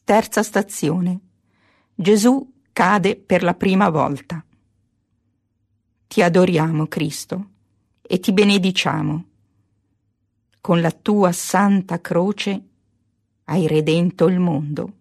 Terza stazione. Gesù cade per la prima volta. Ti adoriamo, Cristo, e ti benediciamo. Con la tua santa croce hai redento il mondo.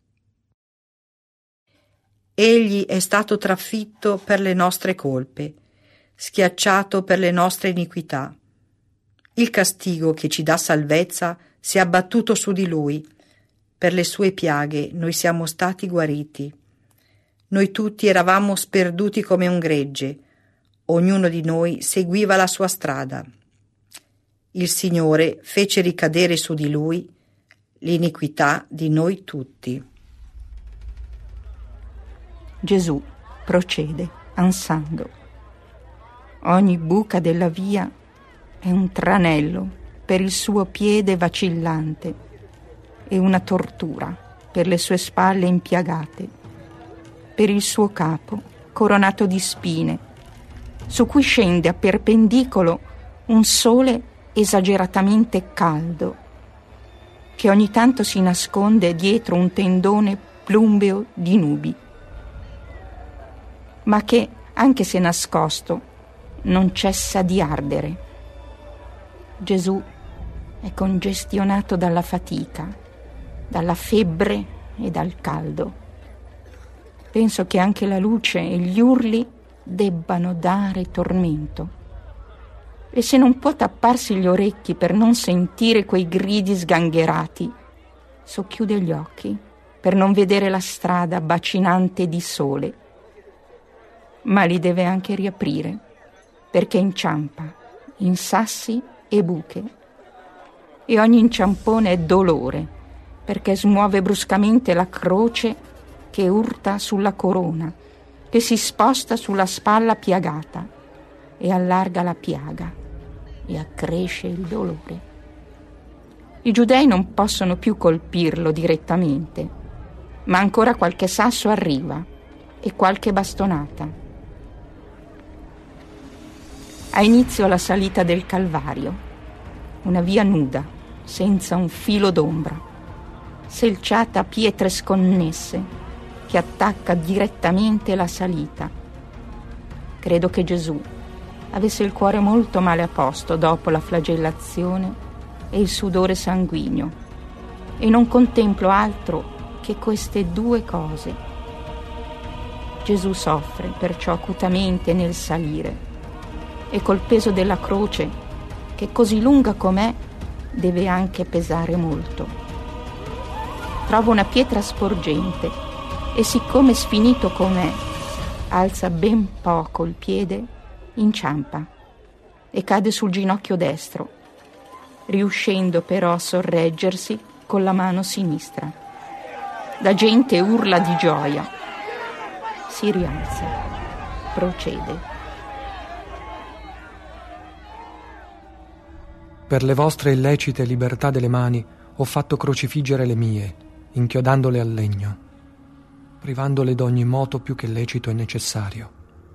Egli è stato trafitto per le nostre colpe, schiacciato per le nostre iniquità. Il castigo che ci dà salvezza si è abbattuto su di lui. Per le sue piaghe noi siamo stati guariti. Noi tutti eravamo sperduti come un gregge, ognuno di noi seguiva la sua strada. Il Signore fece ricadere su di lui l'iniquità di noi tutti. Gesù procede ansando. Ogni buca della via è un tranello per il suo piede vacillante e una tortura per le sue spalle impiagate, per il suo capo coronato di spine, su cui scende a perpendicolo un sole esageratamente caldo, che ogni tanto si nasconde dietro un tendone plumbeo di nubi, ma che, anche se nascosto, non cessa di ardere. Gesù è congestionato dalla fatica, dalla febbre e dal caldo. Penso che anche la luce e gli urli debbano dare tormento. E se non può tapparsi gli orecchi per non sentire quei gridi sgangherati, socchiude gli occhi per non vedere la strada bacinante di sole. Ma li deve anche riaprire, perché inciampa in sassi e buche. E ogni inciampone è dolore, perché smuove bruscamente la croce che urta sulla corona, che si sposta sulla spalla piagata e allarga la piaga e accresce il dolore. I giudei non possono più colpirlo direttamente, ma ancora qualche sasso arriva e qualche bastonata. Ha inizio la salita del Calvario, una via nuda, senza un filo d'ombra, selciata a pietre sconnesse, che attacca direttamente la salita. Credo che Gesù avesse il cuore molto male a posto dopo la flagellazione e il sudore sanguigno, e non contemplo altro che queste due cose. Gesù soffre perciò acutamente nel salire, e col peso della croce, che così lunga com'è, deve anche pesare molto. Trova una pietra sporgente e, siccome sfinito com'è, alza ben poco il piede, inciampa e cade sul ginocchio destro, riuscendo però a sorreggersi con la mano sinistra. La gente urla di gioia. Si rialza, procede. Per le vostre illecite libertà delle mani ho fatto crocifiggere le mie, inchiodandole al legno, privandole d'ogni moto più che lecito e necessario.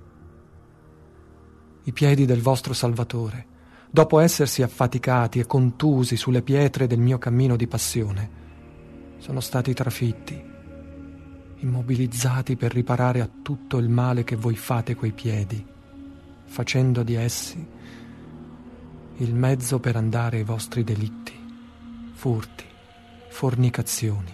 I piedi del vostro Salvatore, dopo essersi affaticati e contusi sulle pietre del mio cammino di passione, sono stati trafitti, immobilizzati per riparare a tutto il male che voi fate coi piedi, facendo di essi il mezzo per andare ai vostri delitti, furti, fornicazioni.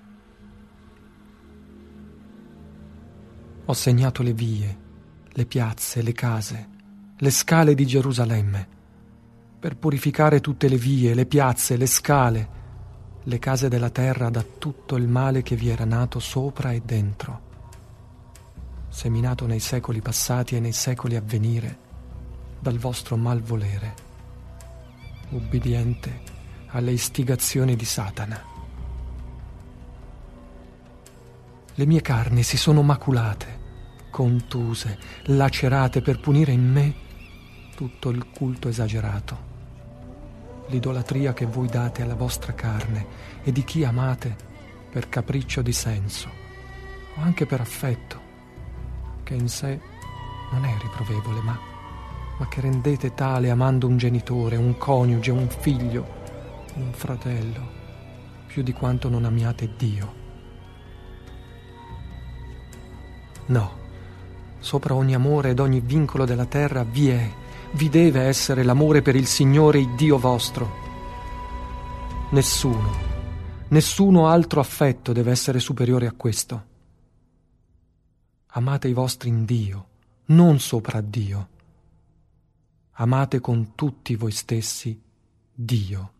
Ho segnato le vie, le piazze, le case, le scale di Gerusalemme, per purificare tutte le vie, le piazze, le scale, le case della terra da tutto il male che vi era nato sopra e dentro, seminato nei secoli passati e nei secoli a venire dal vostro malvolere, ubbidiente alle istigazioni di Satana. Le mie carni si sono maculate, contuse, lacerate per punire in me tutto il culto esagerato, l'idolatria che voi date alla vostra carne e di chi amate per capriccio di senso o anche per affetto, che in sé non è riprovevole, ma che rendete tale amando un genitore, un coniuge, un figlio, un fratello, più di quanto non amiate Dio, No, sopra ogni amore ed ogni vincolo della terra vi deve essere l'amore per il Signore Iddio vostro. Nessuno altro affetto deve essere superiore a questo. Amate i vostri in Dio, non sopra Dio. Amate con tutti voi stessi Dio.